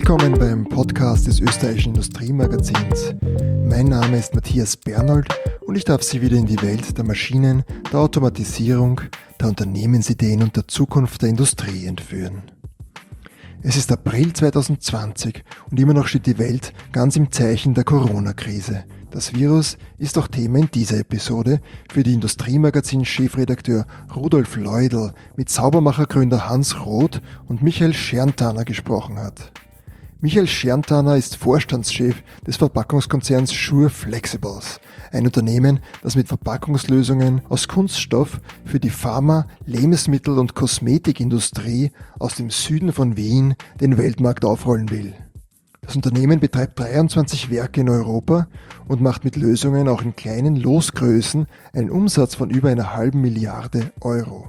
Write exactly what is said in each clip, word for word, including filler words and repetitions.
Willkommen beim Podcast des österreichischen Industriemagazins. Mein Name ist Matthias Bernold und ich darf Sie wieder in die Welt der Maschinen, der Automatisierung, der Unternehmensideen und der Zukunft der Industrie entführen. Es ist April zwanzig zwanzig und immer noch steht die Welt ganz im Zeichen der Corona-Krise. Das Virus ist auch Thema in dieser Episode, für die Industriemagazin-Chefredakteur Rudolf Leudl mit Saubermacher-Gründer Hans Roth und Michael Scherntaner gesprochen hat. Michael Scherntaner ist Vorstandschef des Verpackungskonzerns Sure Flexibles, ein Unternehmen, das mit Verpackungslösungen aus Kunststoff für die Pharma-, Lebensmittel- und Kosmetikindustrie aus dem Süden von Wien den Weltmarkt aufrollen will. Das Unternehmen betreibt dreiundzwanzig Werke in Europa und macht mit Lösungen auch in kleinen Losgrößen einen Umsatz von über einer halben Milliarde Euro.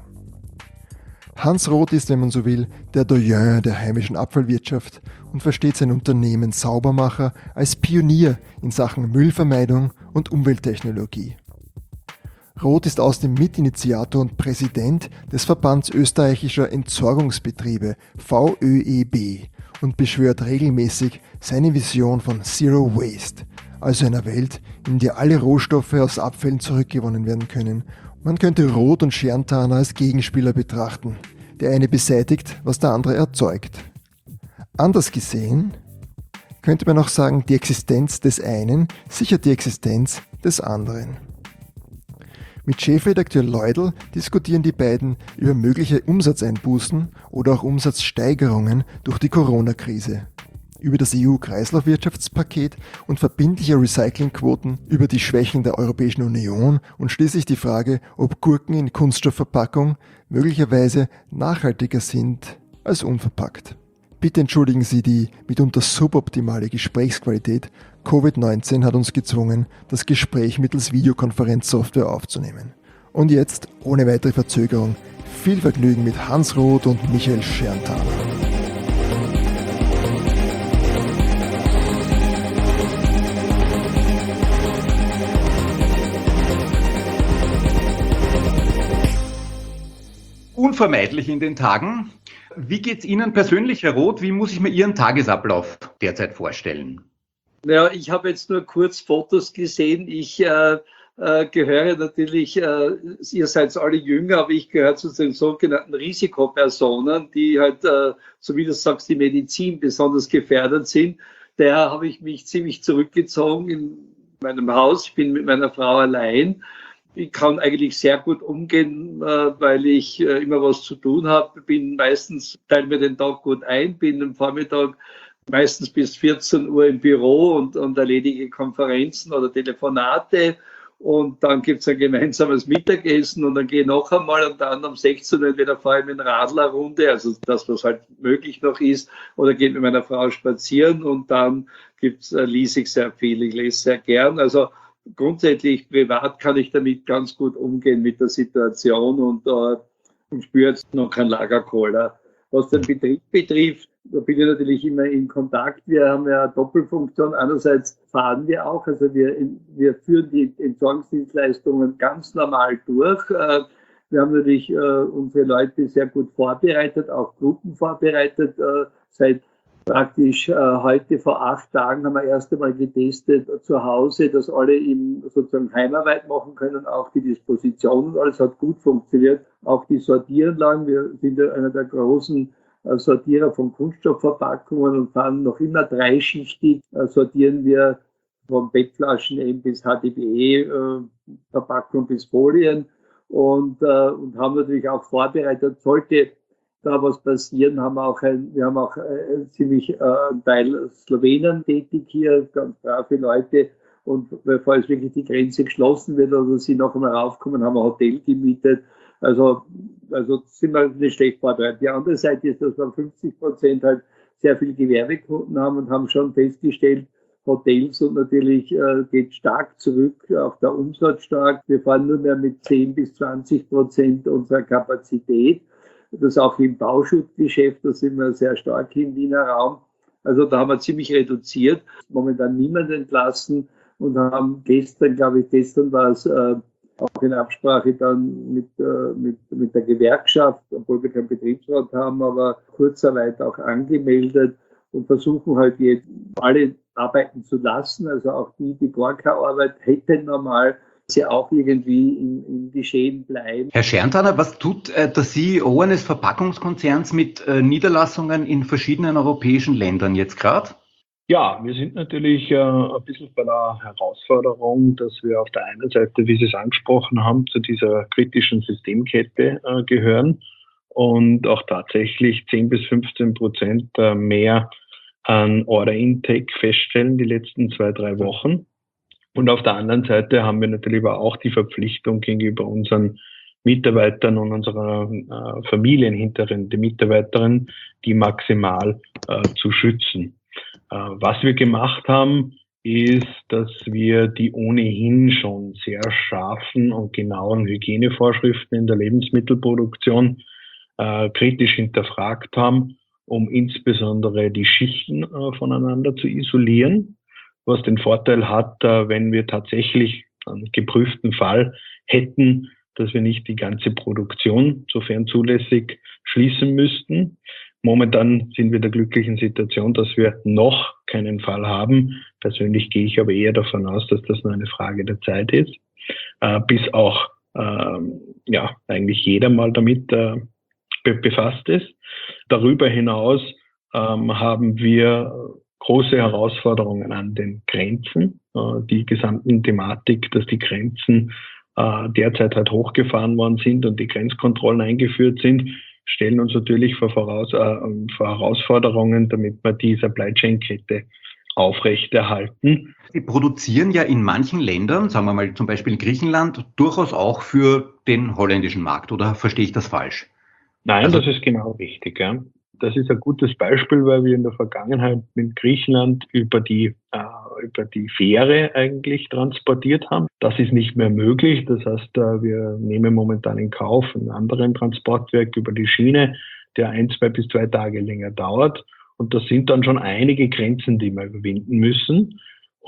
Hans Roth ist, wenn man so will, der Doyen der heimischen Abfallwirtschaft und versteht sein Unternehmen Saubermacher als Pionier in Sachen Müllvermeidung und Umwelttechnologie. Roth ist außerdem Mitinitiator und Präsident des Verbands österreichischer Entsorgungsbetriebe V Ö E B und beschwört regelmäßig seine Vision von Zero Waste, also einer Welt, in der alle Rohstoffe aus Abfällen zurückgewonnen werden können. Man könnte Roth und Scherntaner als Gegenspieler betrachten. Der eine beseitigt, was der andere erzeugt. Anders gesehen könnte man auch sagen, die Existenz des einen sichert die Existenz des anderen. Mit Chefredakteur Leudl diskutieren die beiden über mögliche Umsatzeinbußen oder auch Umsatzsteigerungen durch die Corona-Krise, über das E U-Kreislaufwirtschaftspaket und verbindliche Recyclingquoten, über die Schwächen der Europäischen Union und schließlich die Frage, ob Gurken in Kunststoffverpackung möglicherweise nachhaltiger sind als unverpackt. Bitte entschuldigen Sie die mitunter suboptimale Gesprächsqualität. Covid neunzehn hat uns gezwungen, das Gespräch mittels Videokonferenzsoftware aufzunehmen. Und jetzt, ohne weitere Verzögerung, viel Vergnügen mit Hans Roth und Michael Scherntaner. Unvermeidlich in den Tagen. Wie geht's Ihnen persönlich, Herr Roth? Wie muss ich mir Ihren Tagesablauf derzeit vorstellen? Ja, ich habe jetzt nur kurz Fotos gesehen. Ich äh, äh, gehöre natürlich, äh, ihr seid alle jünger, aber ich gehöre zu den sogenannten Risikopersonen, die halt, äh, so wie du sagst, die Medizin besonders gefährdet sind. Daher habe ich mich ziemlich zurückgezogen in meinem Haus. Ich bin mit meiner Frau allein. Ich kann eigentlich sehr gut umgehen, äh, weil ich äh, immer was zu tun habe. Bin meistens, teile mir den Tag gut ein, bin am Vormittag meistens bis vierzehn Uhr im Büro und, und erledige Konferenzen oder Telefonate. Und dann gibt's ein gemeinsames Mittagessen und dann gehe ich noch einmal und dann um sechzehn Uhr entweder fahre ich mit einer Radlerrunde, also das, was halt möglich noch ist, oder gehe mit meiner Frau spazieren und dann gibt's, äh, lese ich sehr viel, ich lese sehr gern. Also grundsätzlich privat kann ich damit ganz gut umgehen mit der Situation und, äh, und spüre jetzt noch kein Lagerkoller. Was den Betrieb betrifft, da bin ich natürlich immer in Kontakt. Wir haben ja eine Doppelfunktion. Einerseits fahren wir auch, also wir, wir führen die Entsorgungsdienstleistungen ganz normal durch. Äh, wir haben natürlich äh, unsere Leute sehr gut vorbereitet, auch Gruppen vorbereitet. Äh, seit Praktisch äh, heute vor acht Tagen haben wir erst einmal getestet zu Hause, dass alle eben sozusagen Heimarbeit machen können, auch die Dispositionen. Alles hat gut funktioniert. Auch die Sortieranlagen. Wir sind ja einer der großen äh, Sortierer von Kunststoffverpackungen und fahren noch immer dreischichtig. Äh, sortieren wir von Bettflaschen eben bis H D P E-Verpackung äh, bis Folien und, äh, und haben natürlich auch vorbereitet, sollte da was passieren, haben wir auch ein, wir haben auch äh, ziemlich äh, einen Teil Slowenen tätig hier, ganz brave Leute. Und falls wirklich die Grenze geschlossen wird oder sie noch einmal raufkommen, haben wir ein Hotel gemietet. Also, also sind wir nicht schlecht vorbereitet. Die andere Seite ist, dass wir fünfzig Prozent halt sehr viele Gewerbekunden haben und haben schon festgestellt, Hotels und natürlich äh, geht stark zurück, auch der Umsatz stark. Wir fahren nur mehr mit zehn bis zwanzig Prozent unserer Kapazität. Das auch im Bauschutzgeschäft, da sind wir sehr stark im Wiener Raum. Also da haben wir ziemlich reduziert, momentan niemand entlassen und haben gestern, glaube ich, gestern war es äh, auch in Absprache dann mit, äh, mit, mit der Gewerkschaft, obwohl wir keinen Betriebsrat haben, aber Kurzarbeit auch angemeldet und versuchen halt jetzt alle arbeiten zu lassen, also auch die, die gar keine Arbeit hätten normal, dass sie auch irgendwie in, in die Schäden bleiben. Herr Scherntaner, was tut äh, der C E O eines Verpackungskonzerns mit äh, Niederlassungen in verschiedenen europäischen Ländern jetzt gerade? Ja, wir sind natürlich äh, ein bisschen bei der Herausforderung, dass wir auf der einen Seite, wie Sie es angesprochen haben, zu dieser kritischen Systemkette äh, gehören und auch tatsächlich zehn bis fünfzehn Prozent äh, mehr an Order Intake feststellen die letzten zwei, drei Wochen. Und auf der anderen Seite haben wir natürlich aber auch die Verpflichtung gegenüber unseren Mitarbeitern und unserer äh, Familien hinter den Mitarbeiterinnen, die maximal äh, zu schützen. Was wir gemacht haben, ist, dass wir die ohnehin schon sehr scharfen und genauen Hygienevorschriften in der Lebensmittelproduktion äh, kritisch hinterfragt haben, um insbesondere die Schichten äh, voneinander zu isolieren, was den Vorteil hat, äh, wenn wir tatsächlich einen geprüften Fall hätten, dass wir nicht die ganze Produktion, sofern zulässig, schließen müssten. Momentan sind wir in der glücklichen Situation, dass wir noch keinen Fall haben. Persönlich gehe ich aber eher davon aus, dass das nur eine Frage der Zeit ist, äh, bis auch äh, ja eigentlich jeder mal damit äh, be- befasst ist. Darüber hinaus ähm, haben wir große Herausforderungen an den Grenzen. Äh, die gesamten Thematik, dass die Grenzen äh, derzeit halt hochgefahren worden sind und die Grenzkontrollen eingeführt sind, stellen uns natürlich vor, Voraus, äh, vor Herausforderungen, damit wir die Supply Chain Kette aufrechterhalten. Sie produzieren ja in manchen Ländern, sagen wir mal zum Beispiel in Griechenland, durchaus auch für den holländischen Markt, oder verstehe ich das falsch? Nein, also, das ist genau richtig. Ja. Das ist ein gutes Beispiel, weil wir in der Vergangenheit mit Griechenland über die äh, über die Fähre eigentlich transportiert haben. Das ist nicht mehr möglich. Das heißt, äh, wir nehmen momentan in Kauf einen anderen Transportweg über die Schiene, der ein, zwei bis zwei Tage länger dauert. Und das sind dann schon einige Grenzen, die wir überwinden müssen.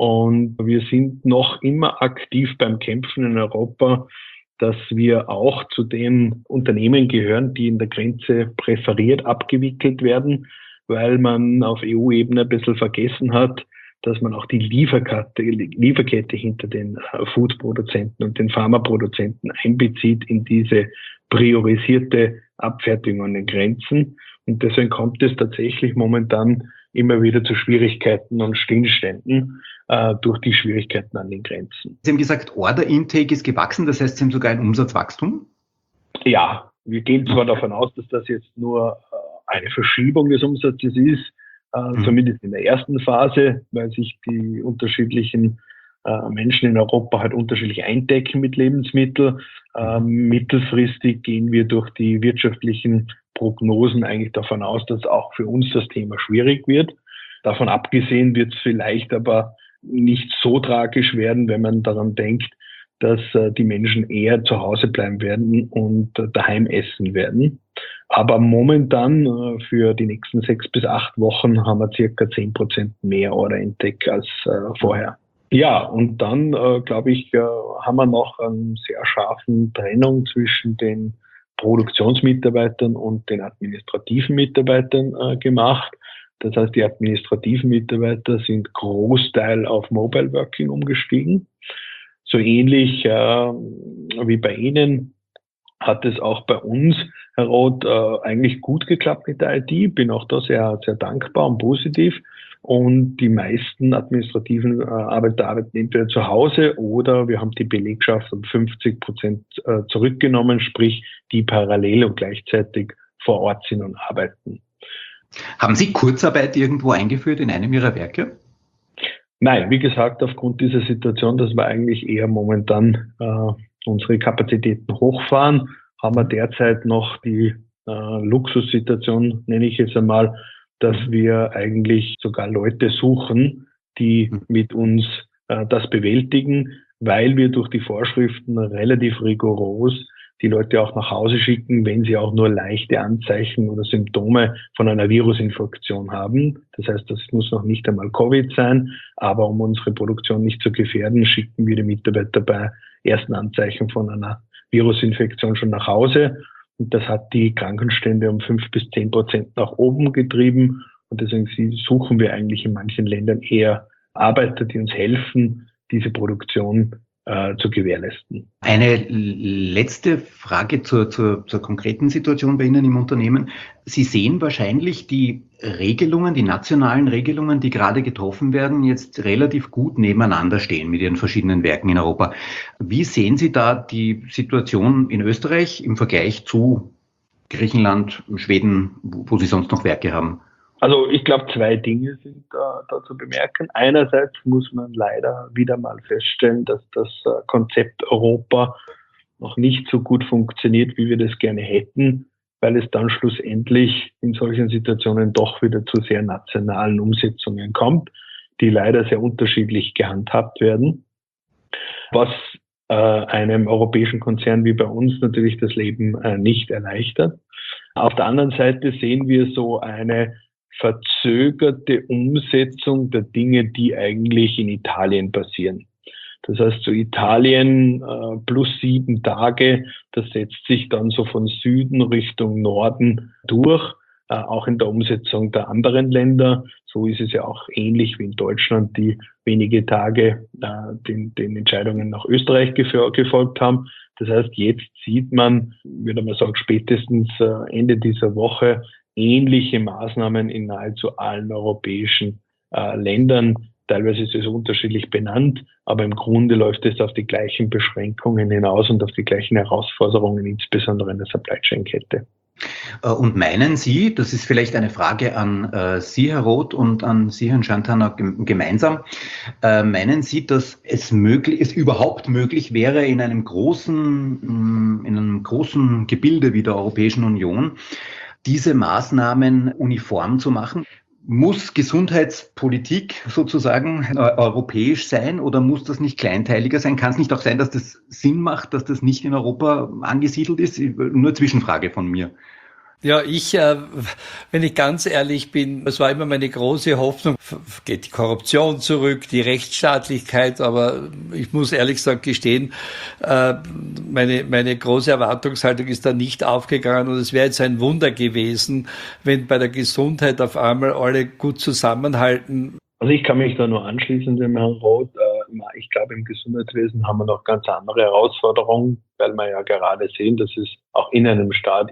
Und wir sind noch immer aktiv beim Kämpfen in Europa, dass wir auch zu den Unternehmen gehören, die in der Grenze präferiert abgewickelt werden, weil man auf E U-Ebene ein bisschen vergessen hat, dass man auch die Lieferkette, Lieferkette hinter den Foodproduzenten und den Pharmaproduzenten einbezieht in diese priorisierte Abfertigung an den Grenzen. Und deswegen kommt es tatsächlich momentan immer wieder zu Schwierigkeiten und Stillständen äh, durch die Schwierigkeiten an den Grenzen. Sie haben gesagt, Order Intake ist gewachsen, das heißt, Sie haben sogar ein Umsatzwachstum? Ja, wir gehen zwar davon aus, dass das jetzt nur äh, eine Verschiebung des Umsatzes ist, äh, mhm. zumindest in der ersten Phase, weil sich die unterschiedlichen äh, Menschen in Europa halt unterschiedlich eindecken mit Lebensmitteln. Äh, mittelfristig gehen wir durch die wirtschaftlichen Prognosen eigentlich davon aus, dass auch für uns das Thema schwierig wird. Davon abgesehen wird es vielleicht aber nicht so tragisch werden, wenn man daran denkt, dass äh, die Menschen eher zu Hause bleiben werden und äh, daheim essen werden. Aber momentan äh, für die nächsten sechs bis acht Wochen haben wir circa zehn Prozent mehr Order Intake als äh, vorher. Ja, und dann, äh, glaube ich, äh, haben wir noch eine sehr scharfen Trennung zwischen den Produktionsmitarbeitern und den administrativen Mitarbeitern äh, gemacht. Das heißt, die administrativen Mitarbeiter sind Großteil auf Mobile Working umgestiegen. So ähnlich äh, wie bei Ihnen hat es auch bei uns, Herr Roth, äh, eigentlich gut geklappt mit der I T. Bin auch da sehr, sehr dankbar und positiv. Und die meisten administrativen äh, Arbeiter arbeiten entweder zu Hause oder wir haben die Belegschaft um fünfzig Prozent äh, zurückgenommen, sprich die parallel und gleichzeitig vor Ort sind und arbeiten. Haben Sie Kurzarbeit irgendwo eingeführt in einem Ihrer Werke? Nein, wie gesagt, aufgrund dieser Situation, dass wir eigentlich eher momentan äh, unsere Kapazitäten hochfahren, haben wir derzeit noch die äh, Luxussituation, nenne ich jetzt einmal, dass wir eigentlich sogar Leute suchen, die mit uns äh, das bewältigen, weil wir durch die Vorschriften relativ rigoros die Leute auch nach Hause schicken, wenn sie auch nur leichte Anzeichen oder Symptome von einer Virusinfektion haben. Das heißt, das muss noch nicht einmal Covid sein, aber um unsere Produktion nicht zu gefährden, schicken wir die Mitarbeiter bei ersten Anzeichen von einer Virusinfektion schon nach Hause. Und das hat die Krankenstände um fünf bis zehn Prozent nach oben getrieben. Und deswegen suchen wir eigentlich in manchen Ländern eher Arbeiter, die uns helfen, diese Produktion äh, zu gewährleisten. Eine letzte Frage zur, zur, zur konkreten Situation bei Ihnen im Unternehmen. Sie sehen wahrscheinlich die Regelungen, die nationalen Regelungen, die gerade getroffen werden, jetzt relativ gut nebeneinander stehen mit Ihren verschiedenen Werken in Europa. Wie sehen Sie da die Situation in Österreich im Vergleich zu Griechenland, Schweden, wo Sie sonst noch Werke haben? Also ich glaube, zwei Dinge sind da, da zu bemerken. Einerseits muss man leider wieder mal feststellen, dass das Konzept Europa noch nicht so gut funktioniert, wie wir das gerne hätten, weil es dann schlussendlich in solchen Situationen doch wieder zu sehr nationalen Umsetzungen kommt, die leider sehr unterschiedlich gehandhabt werden, was äh, einem europäischen Konzern wie bei uns natürlich das Leben äh, nicht erleichtert. Auf der anderen Seite sehen wir so eine verzögerte Umsetzung der Dinge, die eigentlich in Italien passieren. Das heißt, so Italien äh, plus sieben Tage, das setzt sich dann so von Süden Richtung Norden durch, äh, auch in der Umsetzung der anderen Länder. So ist es ja auch ähnlich wie in Deutschland, die wenige Tage äh, den, den Entscheidungen nach Österreich gef- gefolgt haben. Das heißt, jetzt sieht man, würde man sagen, spätestens äh, Ende dieser Woche ähnliche Maßnahmen in nahezu allen europäischen äh, Ländern. Teilweise ist es unterschiedlich benannt, aber im Grunde läuft es auf die gleichen Beschränkungen hinaus und auf die gleichen Herausforderungen, insbesondere in der Supply Chain Kette. Und meinen Sie, das ist vielleicht eine Frage an äh, Sie, Herr Roth, und an Sie, Herrn Schantaner, gemeinsam, äh, meinen Sie, dass es möglich, es überhaupt möglich wäre, in einem großen, in einem großen Gebilde wie der Europäischen Union diese Maßnahmen uniform zu machen? Muss Gesundheitspolitik sozusagen äh, europäisch sein oder muss das nicht kleinteiliger sein? Kann es nicht auch sein, dass das Sinn macht, dass das nicht in Europa angesiedelt ist? Nur Zwischenfrage von mir. Ja, ich, äh, wenn ich ganz ehrlich bin, es war immer meine große Hoffnung, geht die Korruption zurück, die Rechtsstaatlichkeit, aber ich muss ehrlich gesagt gestehen, äh, meine, meine große Erwartungshaltung ist da nicht aufgegangen und es wäre jetzt ein Wunder gewesen, wenn bei der Gesundheit auf einmal alle gut zusammenhalten. Also ich kann mich da nur anschließen, dem Herrn Roth. Ich glaube, im Gesundheitswesen haben wir noch ganz andere Herausforderungen, weil wir ja gerade sehen, dass es auch in einem Staat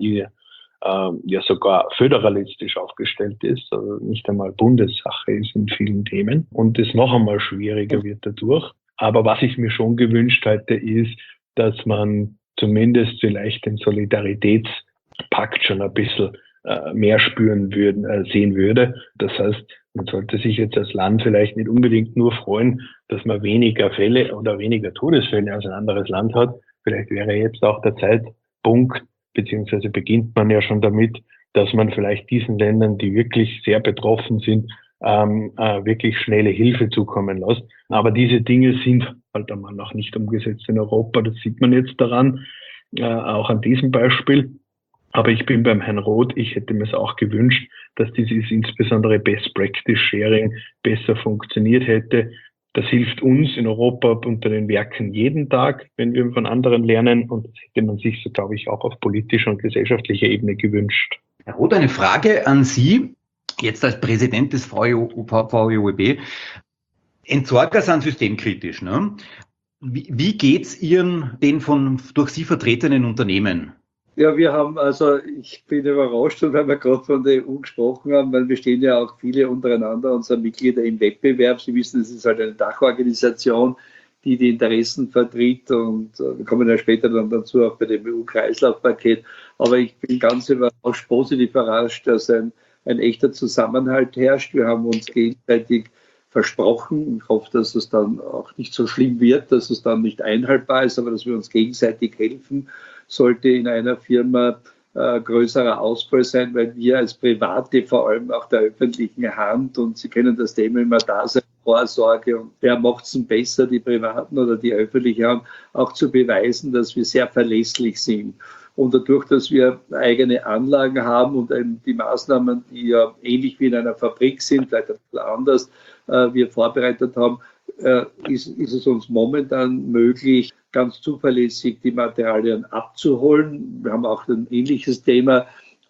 ja sogar föderalistisch aufgestellt ist, also nicht einmal Bundessache ist in vielen Themen und es noch einmal schwieriger wird dadurch. Aber was ich mir schon gewünscht hätte, ist, dass man zumindest vielleicht den Solidaritätspakt schon ein bisschen äh, mehr spüren würden, äh, sehen würde. Das heißt, man sollte sich jetzt als Land vielleicht nicht unbedingt nur freuen, dass man weniger Fälle oder weniger Todesfälle als ein anderes Land hat. Vielleicht wäre jetzt auch der Zeitpunkt, beziehungsweise beginnt man ja schon damit, dass man vielleicht diesen Ländern, die wirklich sehr betroffen sind, ähm, äh, wirklich schnelle Hilfe zukommen lässt. Aber diese Dinge sind halt einmal noch nicht umgesetzt in Europa. Das sieht man jetzt daran, äh, auch an diesem Beispiel. Aber ich bin beim Herrn Roth, ich hätte mir es auch gewünscht, dass dieses insbesondere Best Practice Sharing besser funktioniert hätte. Das hilft uns in Europa unter den Werken jeden Tag, wenn wir von anderen lernen. Und das hätte man sich, so glaube ich, auch auf politischer und gesellschaftlicher Ebene gewünscht. Herr Roth, eine Frage an Sie, jetzt als Präsident des V E U E B. Entsorger sind systemkritisch, ne? Wie, wie geht's Ihren, den von durch Sie vertretenen Unternehmen? Ja, wir haben, also ich bin überrascht, weil wir gerade von der E U gesprochen haben, weil wir stehen ja auch viele untereinander, unsere Mitglieder im Wettbewerb. Sie wissen, es ist halt eine Dachorganisation, die die Interessen vertritt und wir kommen ja später dann dazu auch bei dem E U-Kreislaufpaket. Aber ich bin ganz überrascht, positiv überrascht, dass ein, ein echter Zusammenhalt herrscht. Wir haben uns gegenseitig versprochen. Ich hoffe, dass es dann auch nicht so schlimm wird, dass es dann nicht einhaltbar ist, aber dass wir uns gegenseitig helfen. Sollte in einer Firma äh, größerer Ausfall sein, weil wir als Private vor allem auch der öffentlichen Hand, und Sie kennen das Thema immer, Daseinsvorsorge und wer macht es denn besser, die Privaten oder die öffentliche Hand, auch zu beweisen, dass wir sehr verlässlich sind. Und dadurch, dass wir eigene Anlagen haben und eben die Maßnahmen, die ja ähnlich wie in einer Fabrik sind, vielleicht ein bisschen anders, äh, wir vorbereitet haben, äh, ist, ist es uns momentan möglich, ganz zuverlässig die Materialien abzuholen. Wir haben auch ein ähnliches Thema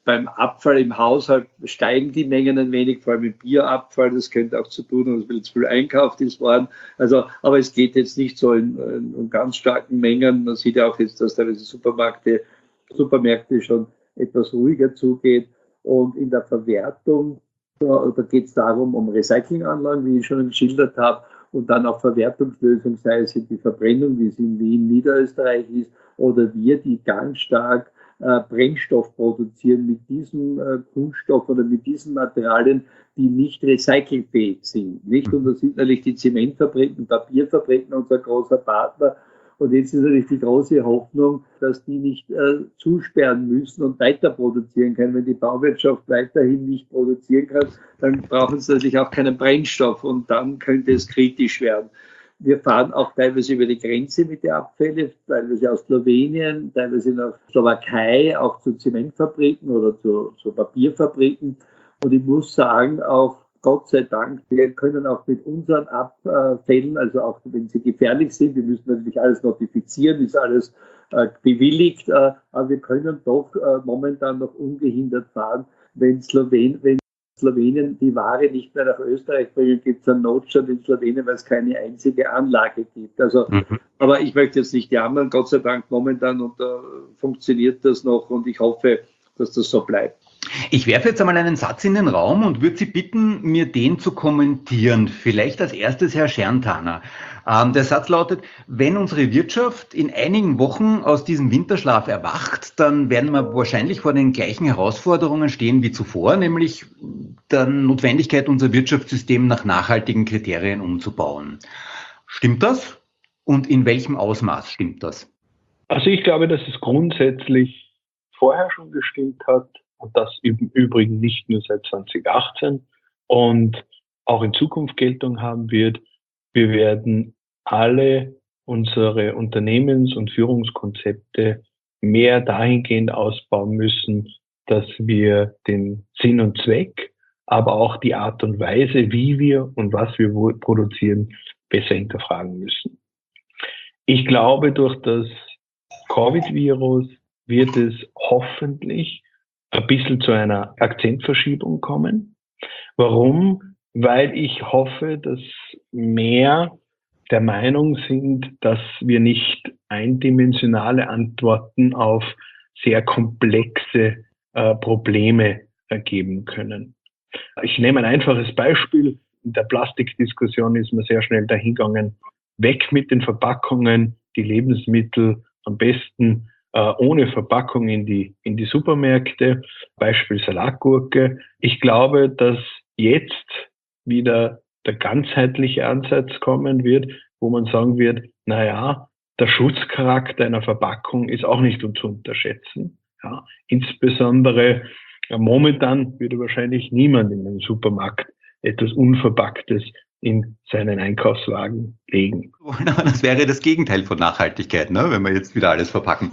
beim Abfall im Haushalt steigen die Mengen ein wenig, vor allem im Bierabfall. Das könnte auch zu tun haben, dass viel zu viel einkauft ist worden. Also, aber es geht jetzt nicht so in, in, in ganz starken Mengen. Man sieht ja auch jetzt, dass teilweise Supermärkte, Supermärkte schon etwas ruhiger zugeht. Und in der Verwertung, da, da geht es darum, um Recyclinganlagen, wie ich schon geschildert habe, und dann auch Verwertungslösungen, sei es in die Verbrennung, wie es in Wien, Niederösterreich ist, oder wir, die ganz stark äh, Brennstoff produzieren mit diesem äh, Kunststoff oder mit diesen Materialien, die nicht recycelfähig sind. Nicht? Und das sind natürlich die Zementfabriken, Papierfabriken, unser großer Partner. Und jetzt ist natürlich die große Hoffnung, dass die nicht äh, zusperren müssen und weiter produzieren können. Wenn die Bauwirtschaft weiterhin nicht produzieren kann, dann brauchen sie natürlich auch keinen Brennstoff und dann könnte es kritisch werden. Wir fahren auch teilweise über die Grenze mit den Abfällen, teilweise aus Slowenien, teilweise nach Slowakei, auch zu Zementfabriken oder zu, zu Papierfabriken. Und ich muss sagen, auch Gott sei Dank, wir können auch mit unseren Abfällen, also auch wenn sie gefährlich sind, wir müssen natürlich alles notifizieren, ist alles äh, bewilligt, äh, aber wir können doch äh, momentan noch ungehindert fahren. Wenn, Slowen, wenn Slowenien die Ware nicht mehr nach Österreich bringen, gibt es einen Notstand in Slowenien, weil es keine einzige Anlage gibt. Also, mhm. Aber ich möchte jetzt nicht jammern, Gott sei Dank momentan und äh, funktioniert das noch und ich hoffe, dass das so bleibt. Ich werfe jetzt einmal einen Satz in den Raum und würde Sie bitten, mir den zu kommentieren. Vielleicht als erstes Herr Scherntaner. Ähm, der Satz lautet, wenn unsere Wirtschaft in einigen Wochen aus diesem Winterschlaf erwacht, dann werden wir wahrscheinlich vor den gleichen Herausforderungen stehen wie zuvor, nämlich der Notwendigkeit, unser Wirtschaftssystem nach nachhaltigen Kriterien umzubauen. Stimmt das? Und in welchem Ausmaß stimmt das? Also ich glaube, dass es grundsätzlich vorher schon gestimmt hat. Und das im Übrigen nicht nur seit zwanzig achtzehn und auch in Zukunft Geltung haben wird. Wir werden alle unsere Unternehmens- und Führungskonzepte mehr dahingehend ausbauen müssen, dass wir den Sinn und Zweck, aber auch die Art und Weise, wie wir und was wir produzieren, besser hinterfragen müssen. Ich glaube, durch das Covid-Virus wird es hoffentlich ein bisschen zu einer Akzentverschiebung kommen. Warum? Weil ich hoffe, dass mehr der Meinung sind, dass wir nicht eindimensionale Antworten auf sehr komplexe äh, Probleme ergeben können. Ich nehme ein einfaches Beispiel. In der Plastikdiskussion ist man sehr schnell dahingegangen, weg mit den Verpackungen, die Lebensmittel am besten ohne Verpackung in die, in die Supermärkte, Beispiel Salatgurke. Ich glaube, dass jetzt wieder der ganzheitliche Ansatz kommen wird, wo man sagen wird, na ja, der Schutzcharakter einer Verpackung ist auch nicht zu unterschätzen. Ja, insbesondere ja, momentan würde wahrscheinlich niemand in einem Supermarkt etwas Unverpacktes in seinen Einkaufswagen legen. Das wäre das Gegenteil von Nachhaltigkeit, ne? Wenn wir jetzt wieder alles verpacken.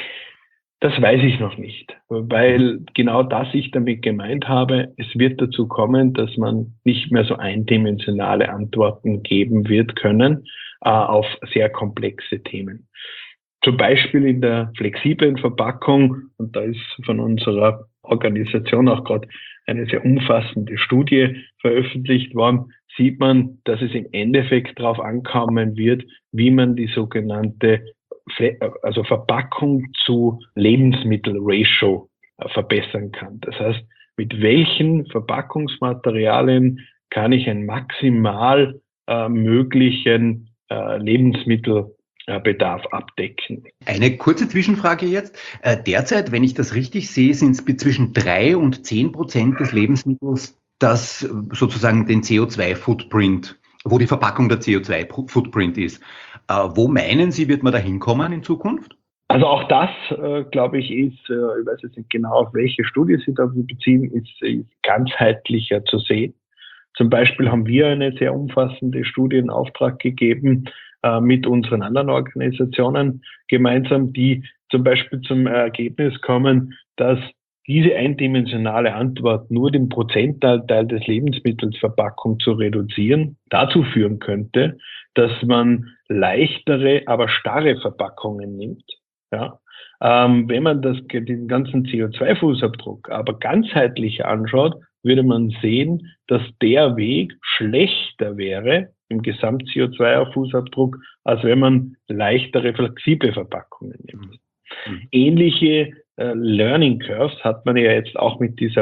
Das weiß ich noch nicht, weil genau das ich damit gemeint habe. Es wird dazu kommen, dass man nicht mehr so eindimensionale Antworten geben wird können äh, auf sehr komplexe Themen. Zum Beispiel in der flexiblen Verpackung, und da ist von unserer Organisation auch gerade eine sehr umfassende Studie veröffentlicht worden, sieht man, dass es im Endeffekt darauf ankommen wird, wie man die sogenannte also Verpackung zu Lebensmittel-Ratio verbessern kann. Das heißt, mit welchen Verpackungsmaterialien kann ich einen maximal äh, möglichen äh, Lebensmittelbedarf abdecken? Eine kurze Zwischenfrage jetzt. Äh, derzeit, wenn ich das richtig sehe, sind es zwischen drei und zehn Prozent des Lebensmittels, das sozusagen den C O zwei Footprint, wo die Verpackung der C O zwei Footprint ist. Äh, wo meinen Sie, wird man da hinkommen in Zukunft? Also auch das, äh, glaube ich, ist, äh, ich weiß jetzt nicht genau, auf welche Studie Sie da beziehen, ist, ist ganzheitlicher zu sehen. Zum Beispiel haben wir eine sehr umfassende Studie in Auftrag gegeben äh, mit unseren anderen Organisationen gemeinsam, die zum Beispiel zum Ergebnis kommen, dass diese eindimensionale Antwort, nur den Prozentteil des Lebensmittelsverpackung zu reduzieren, dazu führen könnte, dass man leichtere, aber starre Verpackungen nimmt. Ja. Ähm, wenn man das, den ganzen C O zwei Fußabdruck aber ganzheitlich anschaut, würde man sehen, dass der Weg schlechter wäre im Gesamt-C O zwei Fußabdruck, als wenn man leichtere, flexible Verpackungen nimmt. Mhm. Ähnliche äh, Learning Curves hat man ja jetzt auch mit dieser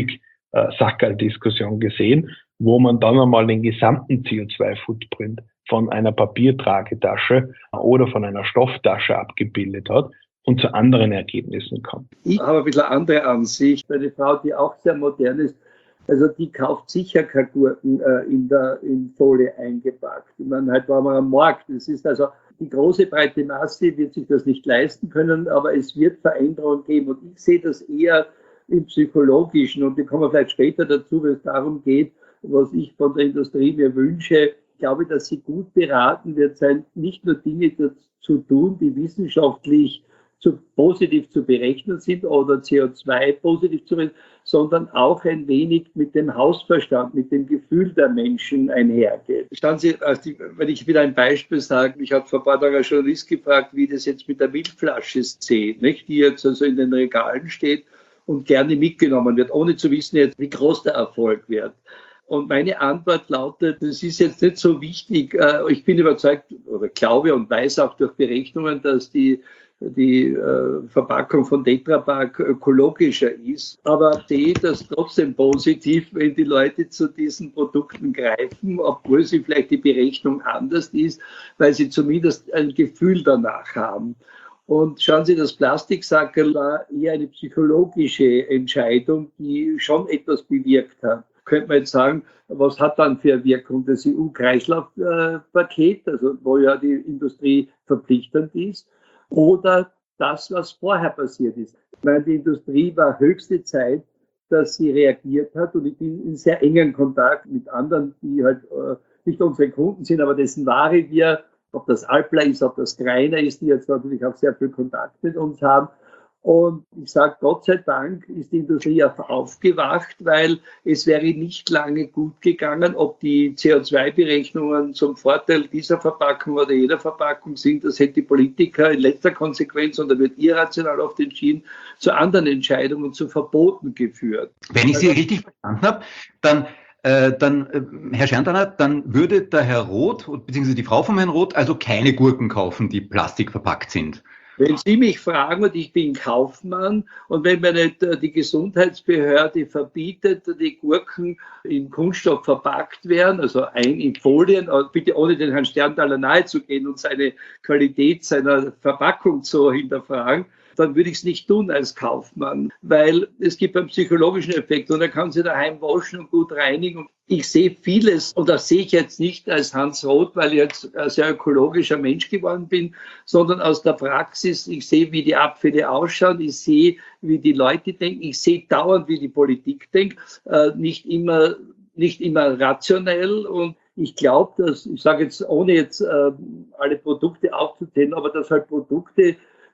Plastik-Sackerl-Diskussion gesehen, wo man dann einmal den gesamten C O zwei Footprint von einer Papiertragetasche oder von einer Stofftasche abgebildet hat und zu anderen Ergebnissen kommt. Ich habe ein bisschen eine andere Ansicht. Eine Frau, die auch sehr modern ist, also die kauft sicher keine Gurken äh, in der in Folie eingepackt. Ich meine, halt war man am Markt. Das ist also die große breite Masse wird sich das nicht leisten können, aber es wird Veränderungen geben. Und ich sehe das eher im Psychologischen. Und wir kommen vielleicht später dazu, wenn es darum geht, was ich von der Industrie mir wünsche. Ich glaube, dass sie gut beraten wird sein, nicht nur Dinge zu tun, die wissenschaftlich zu, positiv zu berechnen sind oder C O zwei positiv zu berechnen, sondern auch ein wenig mit dem Hausverstand, mit dem Gefühl der Menschen einhergeht. Schauen Sie, also die, wenn ich wieder ein Beispiel sage, ich habe vor ein paar Tagen einen Journalist gefragt, wie das jetzt mit der Milchflasche sieht, nicht, die jetzt also in den Regalen steht und gerne mitgenommen wird, ohne zu wissen jetzt, wie groß der Erfolg wird. Und meine Antwort lautet, das ist jetzt nicht so wichtig. Ich bin überzeugt oder glaube und weiß auch durch Berechnungen, dass die, die äh, Verpackung von Tetra Pak ökologischer ist. Aber sehe das trotzdem positiv, wenn die Leute zu diesen Produkten greifen, obwohl sie vielleicht die Berechnung anders ist, weil sie zumindest ein Gefühl danach haben. Und schauen Sie, das Plastiksackerl war eher eine psychologische Entscheidung, die schon etwas bewirkt hat. Könnte man jetzt sagen, was hat dann für eine Wirkung das E U-Kreislaufpaket, also wo ja die Industrie verpflichtend ist, oder das, was vorher passiert ist. Ich meine, die Industrie war höchste Zeit, dass sie reagiert hat, und ich bin in sehr engen Kontakt mit anderen, die halt äh, nicht unsere Kunden sind, aber dessen Ware wir, ob das Alpla ist, ob das Greiner ist, die jetzt natürlich auch sehr viel Kontakt mit uns haben. Und ich sage, Gott sei Dank ist die Industrie aufgewacht, weil es wäre nicht lange gut gegangen, ob die C O zwei Berechnungen zum Vorteil dieser Verpackung oder jeder Verpackung sind. Das hätte die Politiker in letzter Konsequenz, und da wird irrational oft entschieden, zu anderen Entscheidungen, zu Verboten geführt. Wenn ich Sie also richtig verstanden habe, dann Äh, dann, äh, Herr Schanthaner, dann würde der Herr Roth, beziehungsweise die Frau von Herrn Roth, also keine Gurken kaufen, die plastikverpackt sind. Wenn Sie mich fragen, und ich bin Kaufmann, und wenn mir nicht die Gesundheitsbehörde verbietet, die Gurken in Kunststoff verpackt werden, also ein in Folien, bitte ohne den Herrn Sterntaler nahe zu gehen und seine Qualität seiner Verpackung zu hinterfragen, dann würde ich es nicht tun als Kaufmann, weil es gibt einen psychologischen Effekt und er kann sie daheim waschen und gut reinigen. Ich sehe vieles, und das sehe ich jetzt nicht als Hans Roth, weil ich jetzt ein sehr ökologischer Mensch geworden bin, sondern aus der Praxis. Ich sehe, wie die Abfälle ausschauen, ich sehe, wie die Leute denken, ich sehe dauernd, wie die Politik denkt, äh, nicht immer, nicht immer rationell. Und ich glaube, dass, ich sage jetzt, ohne jetzt äh, alle Produkte aufzuzählen, aber dass halt Produkte,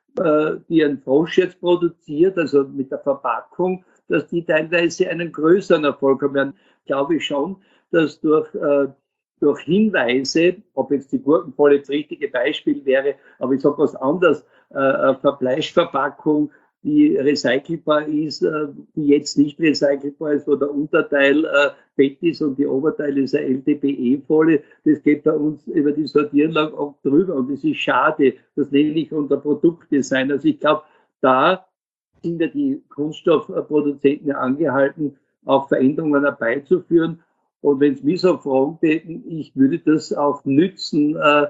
die ein Frosch jetzt produziert, also mit der Verpackung, dass die teilweise einen größeren Erfolg haben. Glaube ich schon, dass durch, äh, durch Hinweise, ob jetzt die Gurkenfolie das richtige Beispiel wäre, aber ich sage was anderes, äh, eine Fleischverpackung, die recycelbar ist, äh, die jetzt nicht recycelbar ist, wo der Unterteil äh, Fett ist und die Oberteil ist eine L D P E-Folie. Das geht bei uns über die Sortieranlage auch drüber, und das ist schade. Das nenne ich unter Produktdesign. Also ich glaube, da sind ja die Kunststoffproduzenten ja angehalten, auch Veränderungen herbeizuführen. Und wenn es mich so fragen täten, ich würde das auch nützen, äh,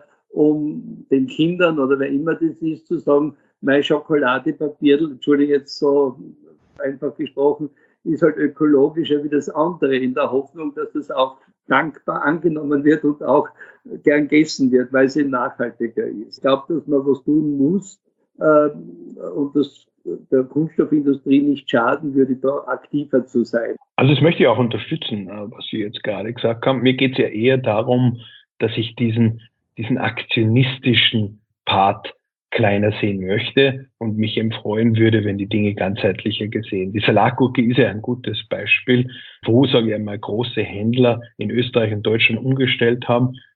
um den Kindern oder wer immer das ist, zu sagen, mein Schokoladepapier, Entschuldigung, jetzt so einfach gesprochen, ist halt ökologischer wie das andere, in der Hoffnung, dass es auch dankbar angenommen wird und auch gern gegessen wird, weil es eben nachhaltiger ist. Ich glaube, dass man was tun muss äh, und dass der Kunststoffindustrie nicht schaden würde, da aktiver zu sein. Also das möchte ich auch unterstützen, was Sie jetzt gerade gesagt haben. Mir geht es ja eher darum, dass ich diesen, diesen aktionistischen Part kleiner sehen möchte und mich eben freuen würde, wenn die Dinge ganzheitlicher gesehen. Die Salatgurke ist ja ein gutes Beispiel, wo, sage ich einmal, große Händler in Österreich und Deutschland umgestellt haben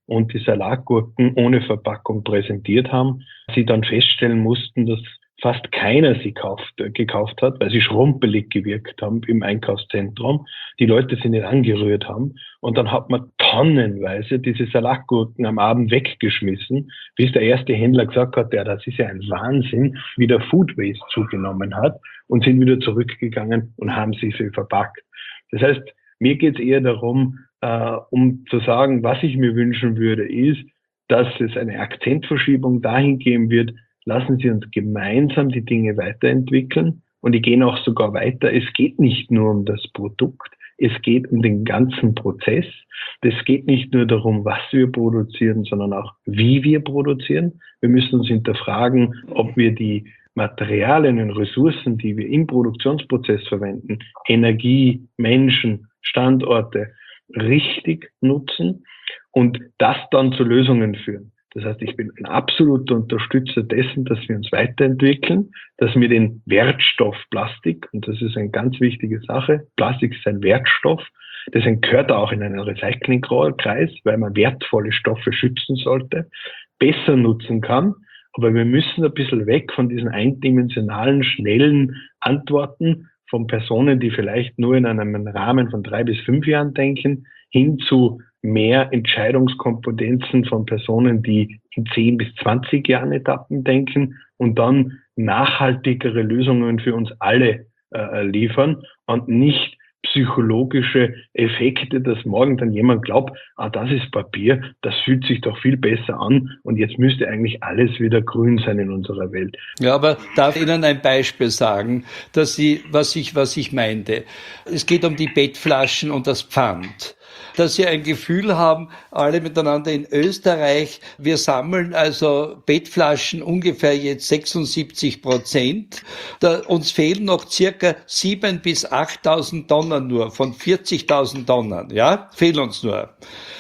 und die Salatgurken ohne Verpackung präsentiert haben, sie dann feststellen mussten, dass fast keiner sie kauft, äh, gekauft hat, weil sie schrumpelig gewirkt haben im Einkaufszentrum. Die Leute sie nicht angerührt haben. Und dann hat man tonnenweise diese Salatgurken am Abend weggeschmissen, bis der erste Händler gesagt hat, ja, das ist ja ein Wahnsinn, wie der Food Waste zugenommen hat, und sind wieder zurückgegangen und haben sie sie verpackt. Das heißt, mir geht es eher darum, äh, um zu sagen, was ich mir wünschen würde, ist, dass es eine Akzentverschiebung dahin geben wird, lassen Sie uns gemeinsam die Dinge weiterentwickeln, und die gehen auch sogar weiter. Es geht nicht nur um das Produkt, es geht um den ganzen Prozess. Es geht nicht nur darum, was wir produzieren, sondern auch, wie wir produzieren. Wir müssen uns hinterfragen, ob wir die Materialien und Ressourcen, die wir im Produktionsprozess verwenden, Energie, Menschen, Standorte, richtig nutzen und das dann zu Lösungen führen. Das heißt, ich bin ein absoluter Unterstützer dessen, dass wir uns weiterentwickeln, dass wir den Wertstoff Plastik, und das ist eine ganz wichtige Sache, Plastik ist ein Wertstoff, deswegen gehört er auch in einen Recyclingkreis, weil man wertvolle Stoffe schützen sollte, besser nutzen kann. Aber wir müssen ein bisschen weg von diesen eindimensionalen, schnellen Antworten von Personen, die vielleicht nur in einem Rahmen von drei bis fünf Jahren denken, hin zu mehr Entscheidungskompetenzen von Personen, die in zehn bis zwanzig Jahren Etappen denken und dann nachhaltigere Lösungen für uns alle äh, liefern und nicht psychologische Effekte, dass morgen dann jemand glaubt, ah, das ist Papier, das fühlt sich doch viel besser an und jetzt müsste eigentlich alles wieder grün sein in unserer Welt. Ja, aber darf ich Ihnen ein Beispiel sagen, dass Sie, was ich, was ich meinte. Es geht um die Bettflaschen und das Pfand. Dass Sie ein Gefühl haben, alle miteinander in Österreich, wir sammeln also Bettflaschen ungefähr jetzt sechsundsiebzig Prozent. Da, uns fehlen noch circa sieben bis achttausend Tonnen nur, von vierzigtausend Tonnen, ja, fehlen uns nur.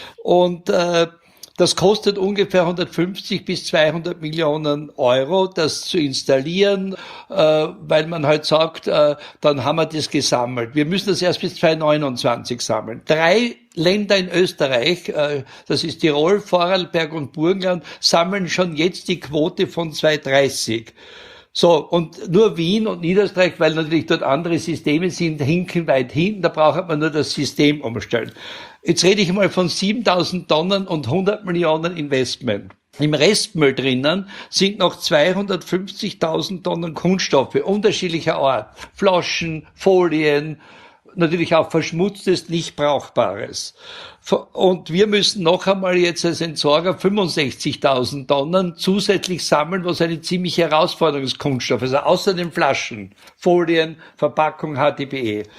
Und äh, das kostet ungefähr hundertfünfzig bis zweihundert Millionen Euro, das zu installieren, äh, weil man halt sagt, äh, dann haben wir das gesammelt. Wir müssen das erst bis zweitausendneunundzwanzig sammeln. Drei Länder in Österreich, äh, das ist Tirol, Vorarlberg und Burgenland, sammeln schon jetzt die Quote von zweitausenddreißig. So, und nur Wien und Niederösterreich, weil natürlich dort andere Systeme sind, hinken weit hinten, da braucht man nur das System umstellen. Jetzt rede ich mal von siebentausend Tonnen und hundert Millionen Investment. Im Restmüll drinnen sind noch zweihundertfünfzigtausend Tonnen Kunststoffe unterschiedlicher Art. Flaschen, Folien, natürlich auch verschmutztes, nicht brauchbares. Und wir müssen noch einmal jetzt als Entsorger fünfundsechzigtausend Tonnen zusätzlich sammeln, was eine ziemliche Herausforderung ist, Kunststoff. Also außer den Flaschen, Folien, Verpackung, H D P E.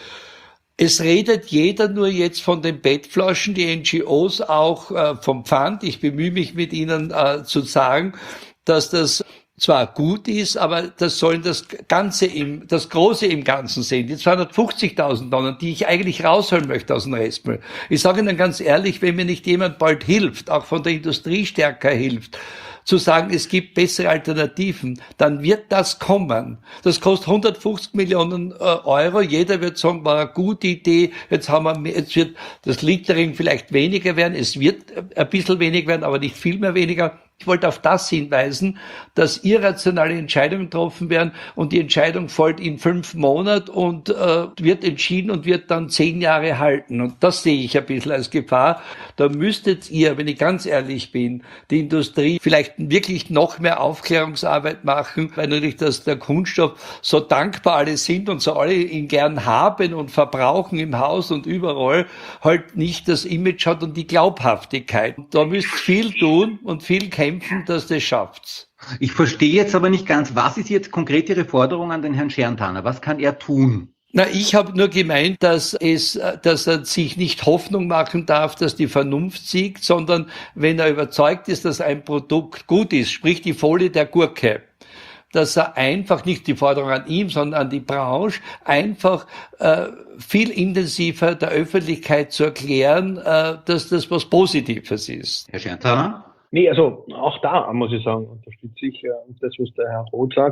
Es redet jeder nur jetzt von den Bettflaschen, die N G Os auch äh, vom Pfand. Ich bemühe mich mit Ihnen äh, zu sagen, dass das zwar gut ist, aber das sollen das Ganze im, das Große im Ganzen sehen. Die zweihundertfünfzigtausend Tonnen, die ich eigentlich rausholen möchte aus dem Restmüll. Ich sage Ihnen ganz ehrlich, wenn mir nicht jemand bald hilft, auch von der Industrie stärker hilft, zu sagen, es gibt bessere Alternativen, dann wird das kommen. Das kostet hundertfünfzig Millionen Euro. Jeder wird sagen, war eine gute Idee. Jetzt haben wir, mehr, jetzt wird das Litering vielleicht weniger werden. Es wird ein bisschen weniger werden, aber nicht viel mehr weniger. Ich wollte auf das hinweisen, dass irrationale Entscheidungen getroffen werden und die Entscheidung folgt in fünf Monaten und äh, wird entschieden und wird dann zehn Jahre halten. Und das sehe ich ein bisschen als Gefahr. Da müsstet ihr, wenn ich ganz ehrlich bin, die Industrie vielleicht wirklich noch mehr Aufklärungsarbeit machen, weil natürlich dass der Kunststoff so dankbar alle sind und so alle ihn gern haben und verbrauchen im Haus und überall, halt nicht das Image hat und die Glaubhaftigkeit. Da müsst viel tun und viel kämpfen, dass das schafft. Ich verstehe jetzt aber nicht ganz, was ist jetzt konkret Ihre Forderung an den Herrn Schärnthaler? Was kann er tun? Na, ich habe nur gemeint, dass es, dass er sich nicht Hoffnung machen darf, dass die Vernunft siegt, sondern wenn er überzeugt ist, dass ein Produkt gut ist, sprich die Folie der Gurke, dass er einfach, nicht die Forderung an ihm, sondern an die Branche, einfach äh, viel intensiver der Öffentlichkeit zu erklären, äh, dass das was Positives ist. Herr Schärnthaler? Nee, also auch da muss ich sagen, unterstütze ich äh, das, was der Herr Roth sagt.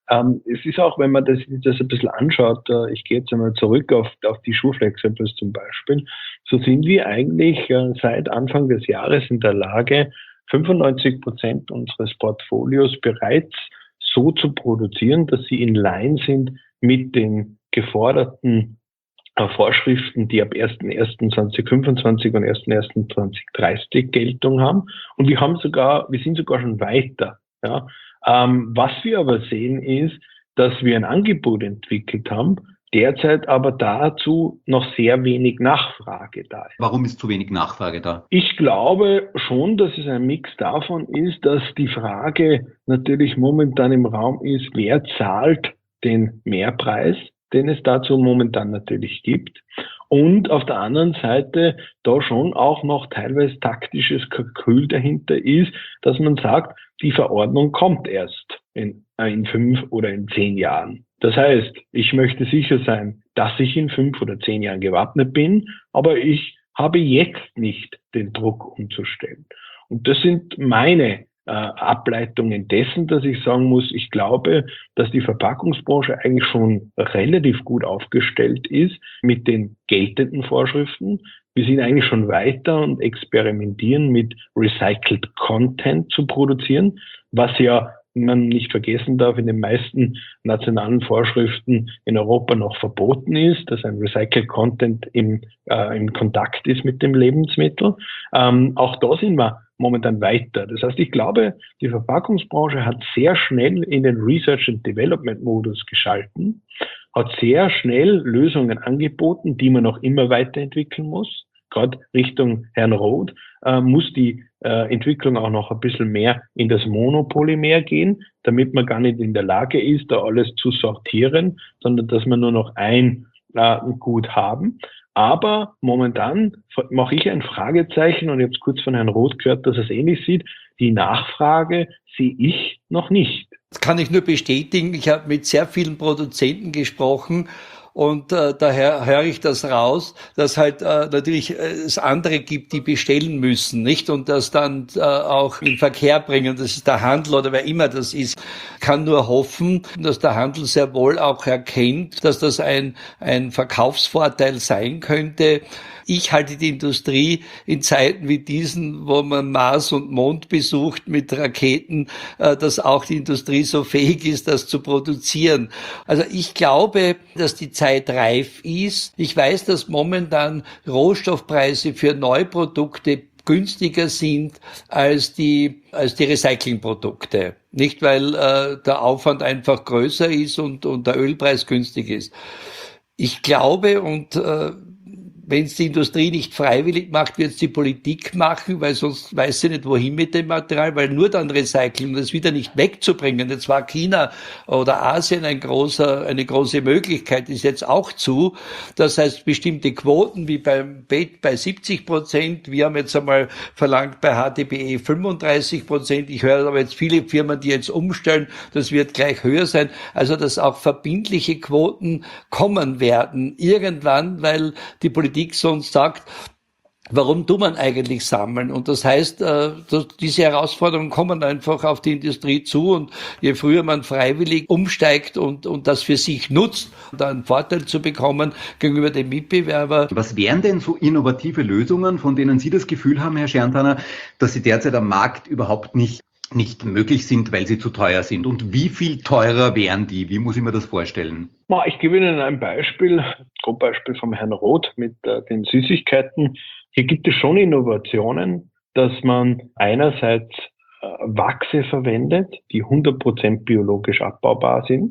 Ähm, es ist auch, wenn man das, das ein bisschen anschaut, äh, ich gehe jetzt einmal zurück auf, auf die Schuhflexibles zum Beispiel, so sind wir eigentlich äh, seit Anfang des Jahres in der Lage, fünfundneunzig Prozent unseres Portfolios bereits so zu produzieren, dass sie in Line sind mit den geforderten äh, Vorschriften, die ab erster erster zweitausendfünfundzwanzig und erster erster zweitausenddreißig Geltung haben. Und wir haben sogar, wir sind sogar schon weiter. Ja. Ähm, was wir aber sehen ist, dass wir ein Angebot entwickelt haben, derzeit aber dazu noch sehr wenig Nachfrage da ist. Warum ist zu wenig Nachfrage da? Ich glaube schon, dass es ein Mix davon ist, dass die Frage natürlich momentan im Raum ist, wer zahlt den Mehrpreis, den es dazu momentan natürlich gibt. Und auf der anderen Seite da schon auch noch teilweise taktisches Kalkül dahinter ist, dass man sagt, die Verordnung kommt erst in, in fünf oder in zehn Jahren. Das heißt, ich möchte sicher sein, dass ich in fünf oder zehn Jahren gewappnet bin, aber ich habe jetzt nicht den Druck umzustellen. Und das sind meine äh, Ableitungen dessen, dass ich sagen muss, ich glaube, dass die Verpackungsbranche eigentlich schon relativ gut aufgestellt ist mit den geltenden Vorschriften. Wir sind eigentlich schon weiter und experimentieren mit Recycled Content zu produzieren, was ja man nicht vergessen darf, in den meisten nationalen Vorschriften in Europa noch verboten ist, dass ein Recycled Content im, äh, im Kontakt ist mit dem Lebensmittel. Ähm, auch da sind wir momentan weiter. Das heißt, ich glaube, die Verpackungsbranche hat sehr schnell in den Research and Development Modus geschalten, hat sehr schnell Lösungen angeboten, die man noch immer weiterentwickeln muss. Gerade Richtung Herrn Roth äh, muss die äh, Entwicklung auch noch ein bisschen mehr in das Monopolymer gehen, damit man gar nicht in der Lage ist, da alles zu sortieren, sondern dass wir nur noch ein äh, Gut haben. Aber momentan mache ich ein Fragezeichen, und ich habe es kurz von Herrn Roth gehört, dass er es ähnlich sieht. Die Nachfrage sehe ich noch nicht. Das kann ich nur bestätigen. Ich habe mit sehr vielen Produzenten gesprochen. Und äh, daher höre ich das raus, dass halt äh, natürlich äh, es andere gibt, die bestellen müssen, nicht? Und das dann äh, auch in Verkehr bringen. Das ist der Handel oder wer immer das ist. Kann nur hoffen, dass der Handel sehr wohl auch erkennt, dass das ein ein Verkaufsvorteil sein könnte. Ich halte die Industrie in Zeiten wie diesen, wo man Mars und Mond besucht mit Raketen, dass auch die Industrie so fähig ist, das zu produzieren. Also ich glaube, dass die Zeit reif ist. Ich weiß, dass momentan Rohstoffpreise für Neuprodukte günstiger sind als die als die Recyclingprodukte. Nicht, weil äh, der Aufwand einfach größer ist und, und der Ölpreis günstig ist. Ich glaube, und äh, wenn es die Industrie nicht freiwillig macht, wird es die Politik machen, weil sonst weiß sie nicht, wohin mit dem Material, weil nur dann recyceln, um das wieder nicht wegzubringen. Jetzt war China oder Asien ein großer, eine große Möglichkeit, ist jetzt auch zu. Das heißt, bestimmte Quoten wie beim B E T bei siebzig Prozent, wir haben jetzt einmal verlangt bei H D P E fünfunddreißig Prozent. Ich höre aber jetzt viele Firmen, die jetzt umstellen, das wird gleich höher sein. Also, dass auch verbindliche Quoten kommen werden irgendwann, weil die Politik sonst sagt, warum tut man eigentlich sammeln? Und das heißt, äh, diese Herausforderungen kommen einfach auf die Industrie zu, und je früher man freiwillig umsteigt und, und das für sich nutzt, da einen Vorteil zu bekommen gegenüber dem Mitbewerber. Was wären denn so innovative Lösungen, von denen Sie das Gefühl haben, Herr Scherntaner, dass sie derzeit am Markt überhaupt nicht nicht möglich sind, weil sie zu teuer sind? Und wie viel teurer wären die? Wie muss ich mir das vorstellen? Ich gebe Ihnen ein Beispiel, ein Beispiel vom Herrn Roth mit äh, den Süßigkeiten. Hier gibt es schon Innovationen, dass man einerseits äh, Wachse verwendet, die hundert Prozent biologisch abbaubar sind.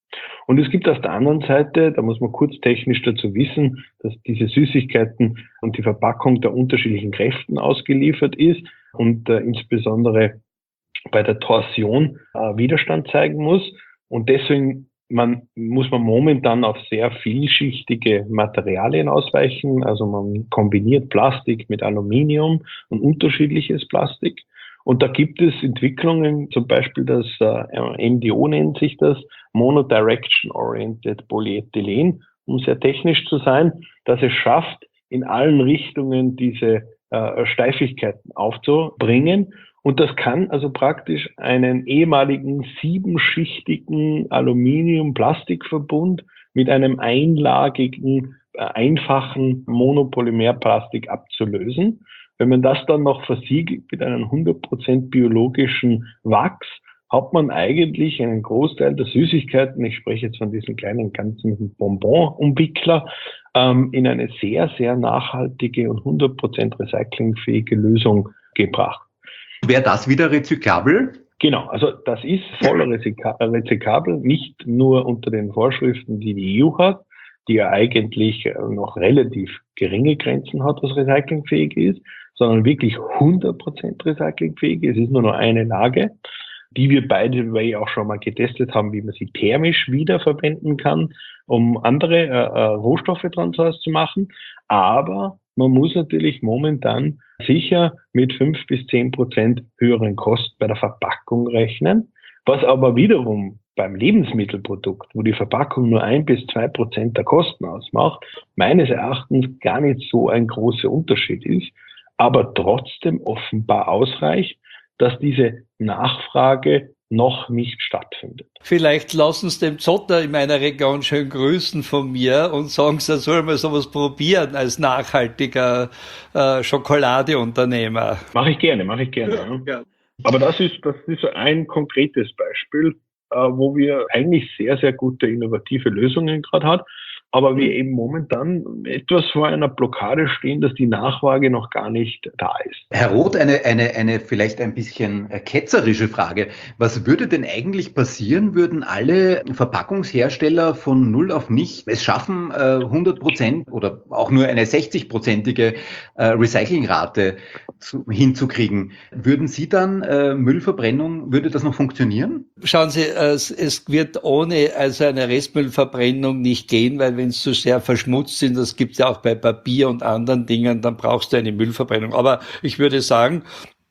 Und es gibt auf der anderen Seite, da muss man kurz technisch dazu wissen, dass diese Süßigkeiten und die Verpackung der unterschiedlichen Kräften ausgeliefert ist und äh, insbesondere bei der Torsion äh, Widerstand zeigen muss. Und deswegen man, muss man momentan auf sehr vielschichtige Materialien ausweichen. Also man kombiniert Plastik mit Aluminium und unterschiedliches Plastik. Und da gibt es Entwicklungen, zum Beispiel das äh, M D O nennt sich das, Monodirection Oriented Polyethylen, um sehr technisch zu sein, dass es schafft, in allen Richtungen diese äh, Steifigkeiten aufzubringen. Und das kann also praktisch einen ehemaligen siebenschichtigen Aluminium-Plastikverbund mit einem einlagigen, äh, einfachen Monopolymerplastik abzulösen. Wenn man das dann noch versiegelt mit einem hundert Prozent biologischen Wachs, hat man eigentlich einen Großteil der Süßigkeiten, ich spreche jetzt von diesen kleinen ganzen Bonbon-Umwickler, ähm, in eine sehr, sehr nachhaltige und hundert Prozent recyclingfähige Lösung gebracht. Wäre das wieder rezyklabel? Genau, also das ist voll rezyklabel, nicht nur unter den Vorschriften, die die E U hat, die ja eigentlich noch relativ geringe Grenzen hat, was recyclingfähig ist, sondern wirklich hundert Prozent recyclingfähig. Es ist nur noch eine Lage, die wir beide way auch schon mal getestet haben, wie man sie thermisch wiederverwenden kann, um andere äh, Rohstoffe dran zu machen. Aber man muss natürlich momentan sicher mit fünf bis zehn Prozent höheren Kosten bei der Verpackung rechnen, was aber wiederum beim Lebensmittelprodukt, wo die Verpackung nur ein bis zwei Prozent der Kosten ausmacht, meines Erachtens gar nicht so ein großer Unterschied ist, aber trotzdem offenbar ausreicht, dass diese Nachfrage noch nicht stattfindet. Vielleicht lassen Sie dem Zotter in meiner Region schön grüßen von mir und sagen Sie, er soll mal sowas probieren als nachhaltiger äh, Schokoladeunternehmer. Mache ich gerne, mache ich gerne. Ja. Ja. Aber das ist, das ist ein konkretes Beispiel, äh, wo wir eigentlich sehr, sehr gute innovative Lösungen gerade haben. Aber wir eben momentan etwas vor einer Blockade stehen, dass die Nachfrage noch gar nicht da ist. Herr Roth, eine, eine, eine vielleicht ein bisschen ketzerische Frage. Was würde denn eigentlich passieren, würden alle Verpackungshersteller von null auf nicht es schaffen, hundert Prozent oder auch nur eine sechzig-prozentige Recyclingrate zu, hinzukriegen? Würden Sie dann äh, Müllverbrennung, würde das noch funktionieren? Schauen Sie, es, es wird ohne also eine Restmüllverbrennung nicht gehen, weil wenn es zu sehr verschmutzt sind, das gibt es ja auch bei Papier und anderen Dingen, dann brauchst du eine Müllverbrennung. Aber ich würde sagen,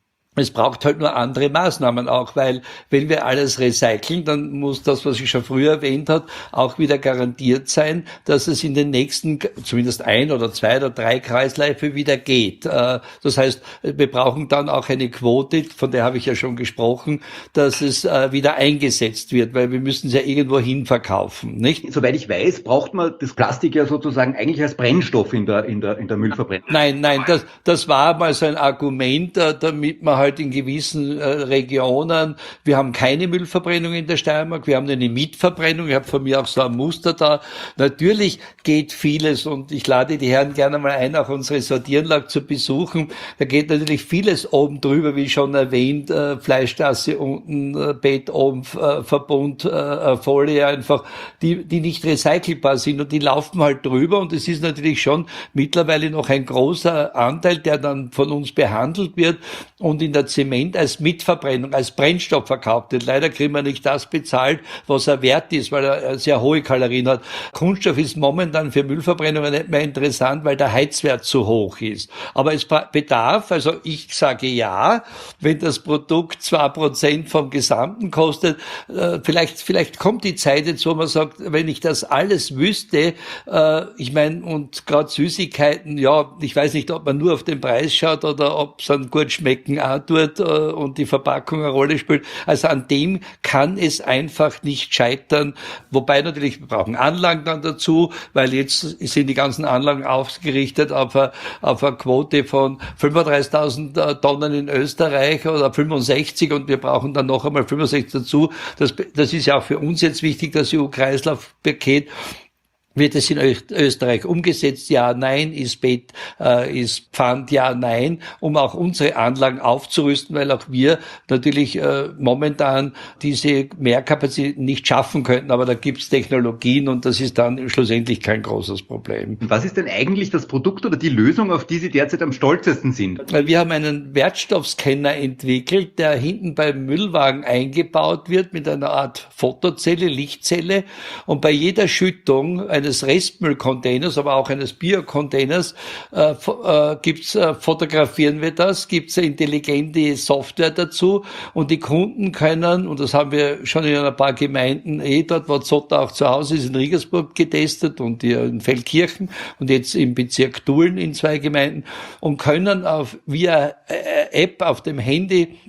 es braucht halt nur andere Maßnahmen auch, weil wenn wir alles recyceln, dann muss das, was ich schon früher erwähnt habe, auch wieder garantiert sein, dass es in den nächsten zumindest ein oder zwei oder drei Kreisläufe wieder geht. Das heißt, wir brauchen dann auch eine Quote, von der habe ich ja schon gesprochen, dass es wieder eingesetzt wird, weil wir müssen es ja irgendwo hin verkaufen, nicht? Soweit ich weiß, braucht man das Plastik ja sozusagen eigentlich als Brennstoff in der, in der, in der Müllverbrennung. Nein, nein, das, das war mal so ein Argument, damit man halt in gewissen äh, Regionen, wir haben keine Müllverbrennung in der Steiermark, wir haben eine Mietverbrennung, ich habe von mir auch so ein Muster da. Natürlich geht vieles und ich lade die Herren gerne mal ein, auch unsere Sortieranlage zu besuchen. Da geht natürlich vieles oben drüber, wie schon erwähnt, äh, Fleischstraße unten, äh, Bett oben, äh, Verbund, äh, Folie einfach, die, die nicht recycelbar sind und die laufen halt drüber und es ist natürlich schon mittlerweile noch ein großer Anteil, der dann von uns behandelt wird und in der Zement als Mitverbrennung, als Brennstoff verkauft wird. Leider kriegen wir nicht das bezahlt, was er wert ist, weil er sehr hohe Kalorien hat. Kunststoff ist momentan für Müllverbrennungen nicht mehr interessant, weil der Heizwert zu hoch ist. Aber es bedarf, also ich sage ja, wenn das Produkt zwei Prozent vom Gesamten kostet, vielleicht, vielleicht kommt die Zeit jetzt, wo man sagt, wenn ich das alles wüsste, ich meine, und gerade Süßigkeiten, ja, ich weiß nicht, ob man nur auf den Preis schaut oder ob es dann gut schmecken auch tut und die Verpackung eine Rolle spielt. Also an dem kann es einfach nicht scheitern. Wobei natürlich, wir brauchen Anlagen dann dazu, weil jetzt sind die ganzen Anlagen ausgerichtet auf eine, auf eine Quote von fünfunddreißigtausend Tonnen in Österreich oder fünfundsechzig und wir brauchen dann noch einmal fünfundsechzig dazu. Das, das ist ja auch für uns jetzt wichtig, das E U-Kreislaufpaket. Wird es in Österreich umgesetzt? Ja, nein. Ist Bett, äh, ist Pfand? Ja, nein. Um auch unsere Anlagen aufzurüsten, weil auch wir natürlich äh, momentan diese Mehrkapazitäten nicht schaffen könnten. Aber da gibt es Technologien und das ist dann schlussendlich kein großes Problem. Was ist denn eigentlich das Produkt oder die Lösung, auf die Sie derzeit am stolzesten sind? Wir haben einen Wertstoffscanner entwickelt, der hinten beim Müllwagen eingebaut wird mit einer Art Fotozelle, Lichtzelle und bei jeder Schüttung eines Restmüllcontainers, aber auch eines Biocontainers, äh, äh, gibt's, äh, fotografieren wir das, gibt's eine intelligente Software dazu und die Kunden können, und das haben wir schon in ein paar Gemeinden, eh dort, wo Zotter auch zu Hause ist, in Regensburg getestet und hier in Feldkirchen und jetzt im Bezirk Dulen in zwei Gemeinden und können auf via äh, App auf dem Handy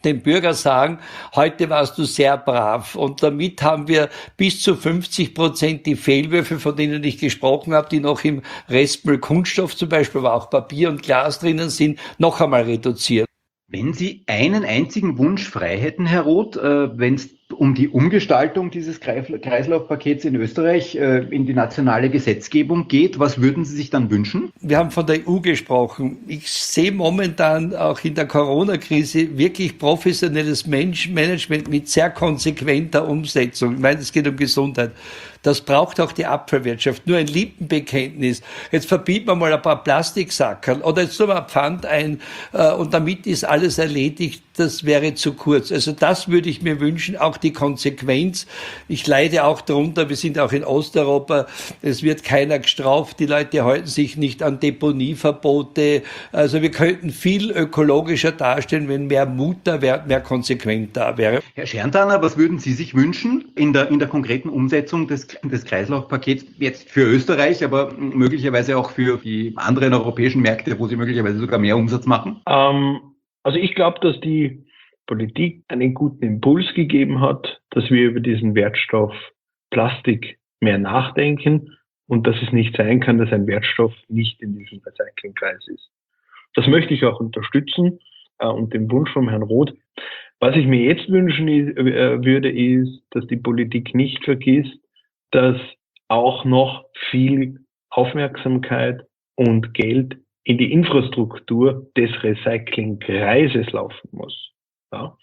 dem Bürger sagen, heute warst du sehr brav. Und damit haben wir bis zu fünfzig Prozent die Fehlwürfe, von denen ich gesprochen habe, die noch im Restmüll Kunststoff zum Beispiel, aber auch Papier und Glas drinnen sind, noch einmal reduziert. Wenn Sie einen einzigen Wunsch frei hätten, Herr Roth, äh, wenn es um die Umgestaltung dieses Kreislaufpakets in Österreich äh, in die nationale Gesetzgebung geht, was würden Sie sich dann wünschen? Wir haben von der E U gesprochen. Ich sehe momentan auch in der Corona-Krise wirklich professionelles Menschenmanagement mit sehr konsequenter Umsetzung. Ich meine, es geht um Gesundheit. Das braucht auch die Abfallwirtschaft. Nur ein Lippenbekenntnis. Jetzt verbieten wir mal ein paar Plastiksackerl oder jetzt tun wir ein Pfand ein äh, und damit ist alles erledigt. Das wäre zu kurz. Also das würde ich mir wünschen, auch die Konsequenz. Ich leide auch darunter, wir sind auch in Osteuropa, es wird keiner gestraft, die Leute halten sich nicht an Deponieverbote. Also wir könnten viel ökologischer darstellen, wenn mehr Mut da wäre, mehr Konsequenz da wäre. Herr Scherntaner, was würden Sie sich wünschen in der, in der konkreten Umsetzung des, des Kreislaufpakets jetzt für Österreich, aber möglicherweise auch für die anderen europäischen Märkte, wo Sie möglicherweise sogar mehr Umsatz machen? Ähm, also ich glaube, dass die Politik einen guten Impuls gegeben hat, dass wir über diesen Wertstoff Plastik mehr nachdenken und dass es nicht sein kann, dass ein Wertstoff nicht in diesem Recyclingkreis ist. Das möchte ich auch unterstützen äh, und den Wunsch von Herrn Roth. Was ich mir jetzt wünschen ist, äh, würde, ist, dass die Politik nicht vergisst, dass auch noch viel Aufmerksamkeit und Geld in die Infrastruktur des Recyclingkreises laufen muss. Ja,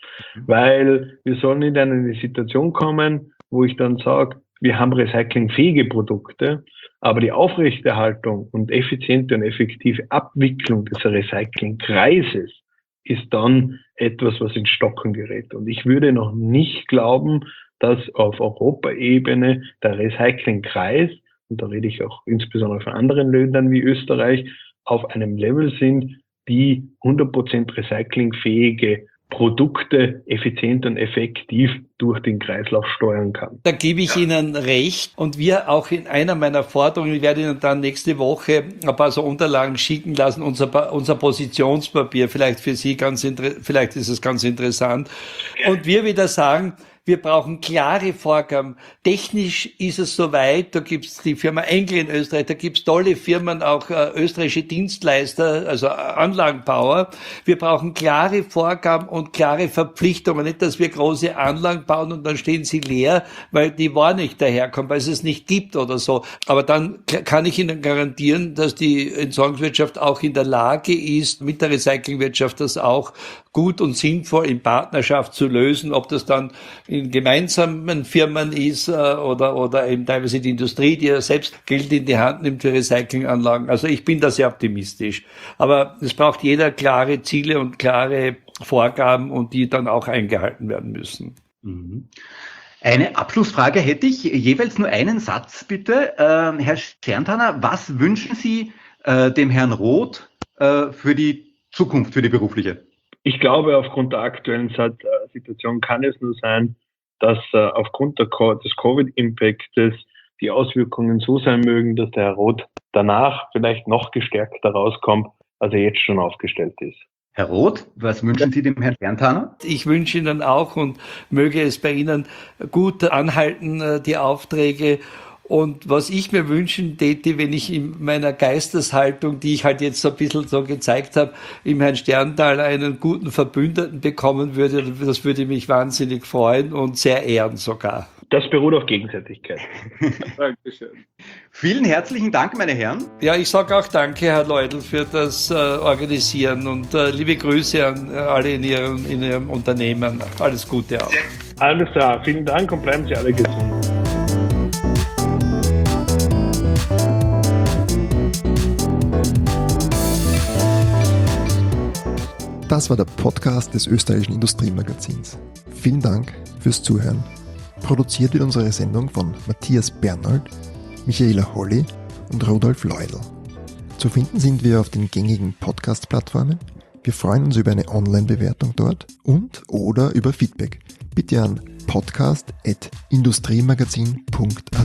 weil wir sollen nicht in eine Situation kommen, wo ich dann sage, wir haben recyclingfähige Produkte, aber die Aufrechterhaltung und effiziente und effektive Abwicklung des Recyclingkreises ist dann etwas, was ins Stocken gerät. Und ich würde noch nicht glauben, dass auf Europaebene der Recyclingkreis, und da rede ich auch insbesondere von anderen Ländern wie Österreich, auf einem Level sind, die hundert Prozent recyclingfähige Produkte effizient und effektiv durch den Kreislauf steuern kann. Da gebe ich ja. Ihnen recht. Und wir auch in einer meiner Forderungen, ich werde Ihnen dann nächste Woche ein paar so Unterlagen schicken lassen, unser, unser Positionspapier, vielleicht für Sie ganz, vielleicht ist es ganz interessant. Und wir wieder sagen, wir brauchen klare Vorgaben. Technisch ist es soweit, da gibt's die Firma Engel in Österreich, da gibt's tolle Firmen, auch äh, österreichische Dienstleister, also äh, Anlagenbauer. Wir brauchen klare Vorgaben und klare Verpflichtungen. Nicht, dass wir große Anlagen bauen und dann stehen sie leer, weil die Ware nicht daherkommt, weil es es nicht gibt oder so. Aber dann k- kann ich Ihnen garantieren, dass die Entsorgungswirtschaft auch in der Lage ist, mit der Recyclingwirtschaft das auch gut und sinnvoll in Partnerschaft zu lösen, ob das dann in gemeinsamen Firmen ist äh, oder oder eben teilweise die Industrie, die ja selbst Geld in die Hand nimmt für Recyclinganlagen. Also ich bin da sehr optimistisch. Aber es braucht jeder klare Ziele und klare Vorgaben und die dann auch eingehalten werden müssen. Mhm. Eine Abschlussfrage hätte ich, jeweils nur einen Satz bitte. Äh, Herr Scherntaner, was wünschen Sie äh, dem Herrn Roth äh, für die Zukunft, für die berufliche? Ich glaube, aufgrund der aktuellen Situation kann es nur sein, dass äh, aufgrund der Co- des Covid-Impactes die Auswirkungen so sein mögen, dass der Herr Roth danach vielleicht noch gestärkter rauskommt, als er jetzt schon aufgestellt ist. Herr Roth, was wünschen Sie dem Herrn Scherntaner? Ich wünsche Ihnen auch und möge es bei Ihnen gut anhalten, die Aufträge. Und was ich mir wünschen täte, wenn ich in meiner Geisteshaltung, die ich halt jetzt so ein bisschen so gezeigt habe, im Herrn Sterntaler einen guten Verbündeten bekommen würde, das würde mich wahnsinnig freuen und sehr ehren sogar. Das beruht auf Gegenseitigkeit. Dankeschön. Vielen herzlichen Dank, meine Herren. Ja, ich sage auch danke, Herr Leudl, für das äh, Organisieren und äh, liebe Grüße an äh, alle in Ihrem, in Ihrem Unternehmen. Alles Gute auch. Alles klar, vielen Dank und bleiben Sie alle gesund. Das war der Podcast des österreichischen Industriemagazins. Vielen Dank fürs Zuhören. Produziert wird unsere Sendung von Matthias Bernold, Michaela Holly und Rudolf Leudl. Zu finden sind wir auf den gängigen Podcast-Plattformen. Wir freuen uns über eine Online-Bewertung dort und oder über Feedback. Bitte an podcast at industriemagazin punkt